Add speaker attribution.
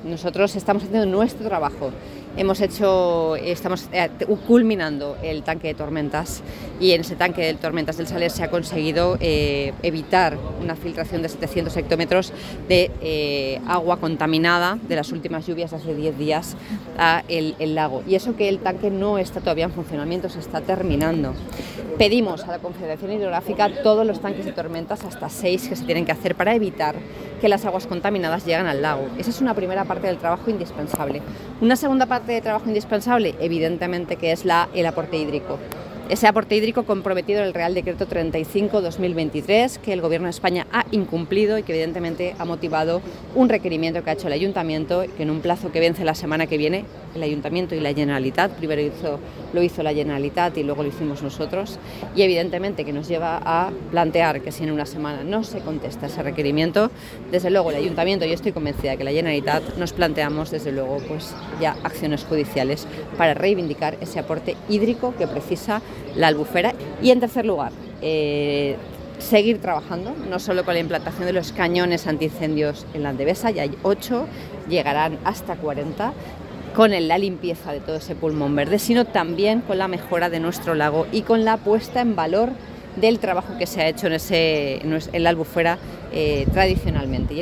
Speaker 1: Nosotros estamos haciendo nuestro trabajo. Estamos culminando el tanque de tormentas, y en ese tanque de tormentas del Saler se ha conseguido evitar una filtración de 700 hectómetros de agua contaminada de las últimas lluvias de hace 10 días a el lago. Y eso que el tanque no está todavía en funcionamiento, se está terminando. Pedimos a la Confederación Hidrográfica todos los tanques de tormentas, hasta 6 que se tienen que hacer para evitar que las aguas contaminadas lleguen al lago. Esa es una primera parte del trabajo indispensable. Una segunda parte de trabajo indispensable, evidentemente, que es el aporte hídrico. Ese aporte hídrico comprometido en el Real Decreto 35/2023, que el Gobierno de España ha incumplido y que evidentemente ha motivado un requerimiento que ha hecho el Ayuntamiento, que en un plazo que vence la semana que viene, el Ayuntamiento y la Generalitat, primero lo hizo la Generalitat y luego lo hicimos nosotros, y evidentemente que nos lleva a plantear que si en una semana no se contesta ese requerimiento, desde luego el Ayuntamiento, yo estoy convencida de que la Generalitat, nos planteamos desde luego pues ya acciones judiciales para reivindicar ese aporte hídrico que precisa la Albufera. Y en tercer lugar, seguir trabajando no solo con la implantación de los cañones antiincendios en la Endevesa, ya hay 8, llegarán hasta 40, con la limpieza de todo ese pulmón verde, sino también con la mejora de nuestro lago y con la puesta en valor del trabajo que se ha hecho en la Albufera tradicionalmente.